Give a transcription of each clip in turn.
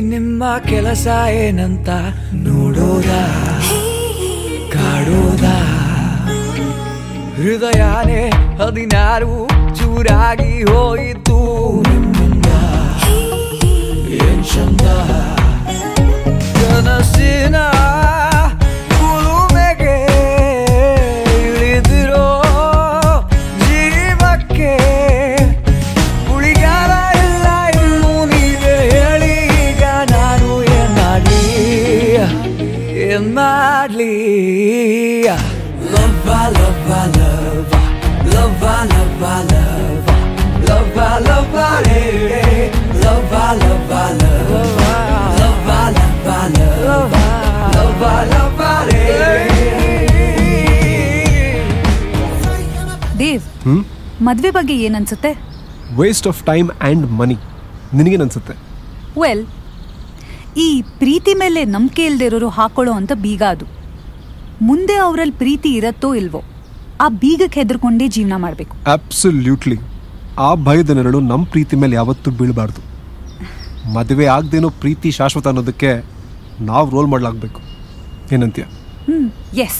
ನಿಮ್ಮ ಕೆಲಸ ಏನಂತ ನೋಡೋದ ಕಾಡೋದ ಹೃದಯನೇ 16 ಚೂರಾಗಿ ಹೋಯಿತು ನಿಮ್ಮಿಂದ ಏನ್ ಚಂದ ಕನಸಿನ ಕುಲುಮೆಗೆ ಇಳಿದಿರೋ ಜೀವಕ್ಕೆ ಉಳಿಗಾಲ ಇಲ್ಲ ಇನ್ನು ನೀವೇ ಹೇಳಿ ಈಗ ನಾನು ಏನ್ ಮಾಡ್ಲಿ Love, love, love, love, love, love, love, love, love, Dev, ಮದ್ವೆ ಬಗ್ಗೆ ಏನನ್ಸುತ್ತೆ? Waste of time and money. ನಿನಗೇನನ್ಸುತ್ತೆ? ವೆಲ್, ಈ ಪ್ರೀತಿ ಮೇಲೆ ನಂಬಿಕೆ ಇಲ್ದಿರೋರು ಹಾಕೊಳ್ಳೋ ಅಂತ ಬೀಗ ಅದು. ಮುಂದೆ ಅವರಲ್ಲಿ ಪ್ರೀತಿ ಇರತ್ತೋ ಇಲ್ವೋ, ಆ ಬೀಗಕ್ಕೆ ಹೆದರ್ಕೊಂಡೇ ಜೀವನ ಮಾಡಬೇಕು. ಅಬ್ಸಲ್ಯೂಟ್ಲಿ. ಆ ಭಯದ ನೆರಳು ನಮ್ಮ ಪ್ರೀತಿ ಮೇಲೆ ಯಾವತ್ತೂ ಬೀಳಬಾರ್ದು. ಮದುವೆ ಆಗದೇನೋ ಪ್ರೀತಿ ಶಾಶ್ವತ ಅನ್ನೋದಕ್ಕೆ ನಾವು ರೋಲ್ ಮಾಡಲಾಗಬೇಕು. ಏನಂತೀಯ? ಎಸ್.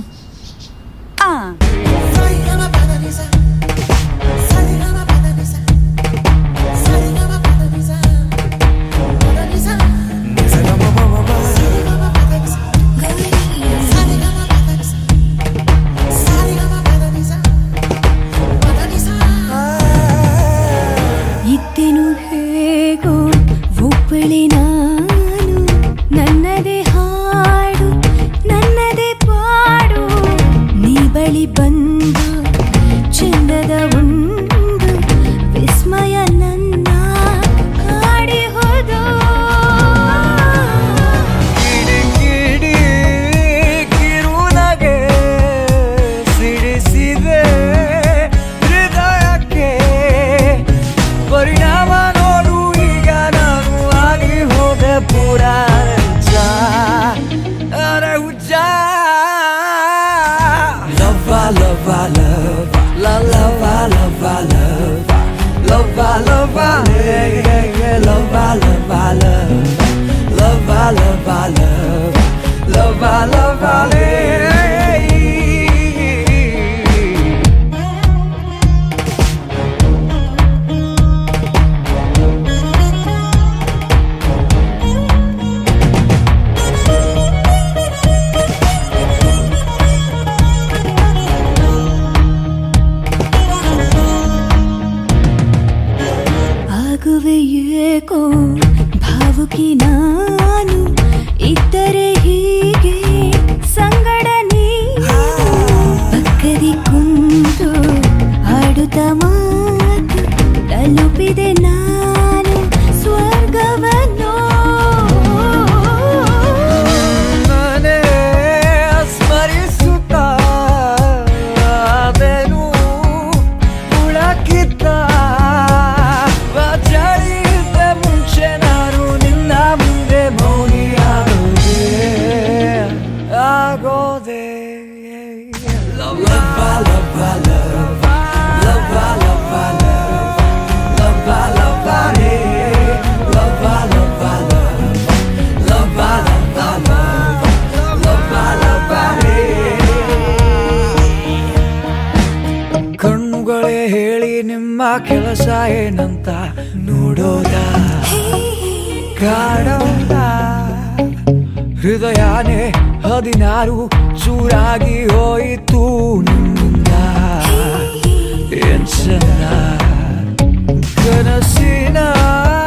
ನನ್ನದೇ ಹಾಡು ನನ್ನದೇ ಪಾಡು, ನೀ ಬಳಿ ಬಂದು ಚಂದದ ಒಂದು ವಿಸ್ಮಯ ನನ್ನ ಕಾಡಿ ಹೋದು. ಕಿಡಿ ಕಿರುನಗೆ ಸಿಡಿಸಿದೆ ಹೃದಯಕ್ಕೆ ಪರಿಣಾಮ ನೋಡು ಈಗ ನಾನು ಆಗಿ ಹೋದೆ ಪೂರ ಏಕೋ ಭಾವುಕಿ ನಾನು ಇದ್ದರೆ ಹೀಗೆ ಸಂಗಡ ನೀನು ಪಕ್ಕದಿ ಕುಂತು ಆಡುತ್ತ ಮಾತು ತಲುಪಿದೆ ನಾನು ಸ್ವರ್ಗವನ್ನು. ಮನೆ ಸ್ಮರಿಸುತ್ತ ಅದೇನು ಉಳಕಿತ್ತ ಕಣ್ಣುಗಳೇ ಹೇಳಿ ನಿಮ್ಮ ಕೆಲಸ ಏನಂತ ನೋಡೋದ ಕಾಡೋದ ಹೃದಯನೇ 16 ಚೂರಾಗಿ ಹೋಯಿತು ನಿಮ್ಮಿಂದ ಏನ್ ಚಂದ ಕನಸಿನ